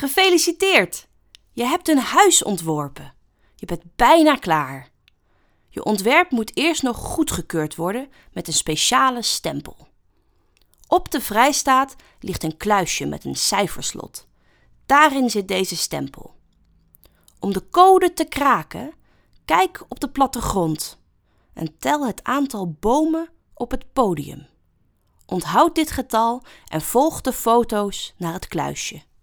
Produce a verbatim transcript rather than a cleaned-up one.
Gefeliciteerd! Je hebt een huis ontworpen. Je bent bijna klaar. Je ontwerp moet eerst nog goedgekeurd worden met een speciale stempel. Op de vrijstaat ligt een kluisje met een cijferslot. Daarin zit deze stempel. Om de code te kraken, kijk op de plattegrond en tel het aantal bomen op het podium. Onthoud dit getal en volg de foto's naar het kluisje.